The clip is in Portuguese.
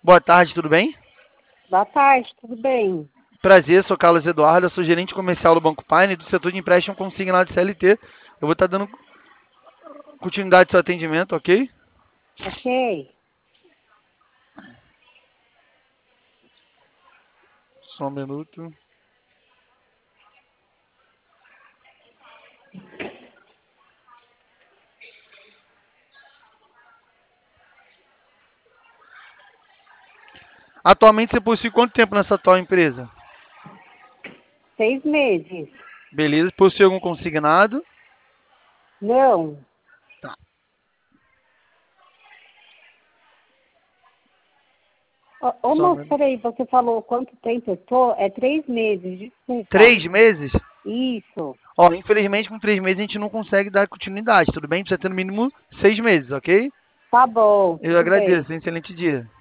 Boa tarde, tudo bem? Boa tarde, tudo bem? Prazer, sou Carlos Eduardo, sou gerente comercial do Banco Pine, do setor de empréstimo consignado CLT. Eu vou estar dando continuidade ao seu atendimento, ok? Ok. Só um minuto. Atualmente você possui quanto tempo nessa atual empresa? 6 meses. Beleza, possui algum consignado? Não. Tá. Ô, Só um moço, minuto. peraí, você falou quanto tempo eu tô? É 3 meses, desculpa. 3 meses? Isso. Ó, infelizmente com 3 meses a gente não consegue dar continuidade, tudo bem? Precisa ter no mínimo 6 meses, ok? Tá bom, Eu tudo bem. agradeço, um excelente dia.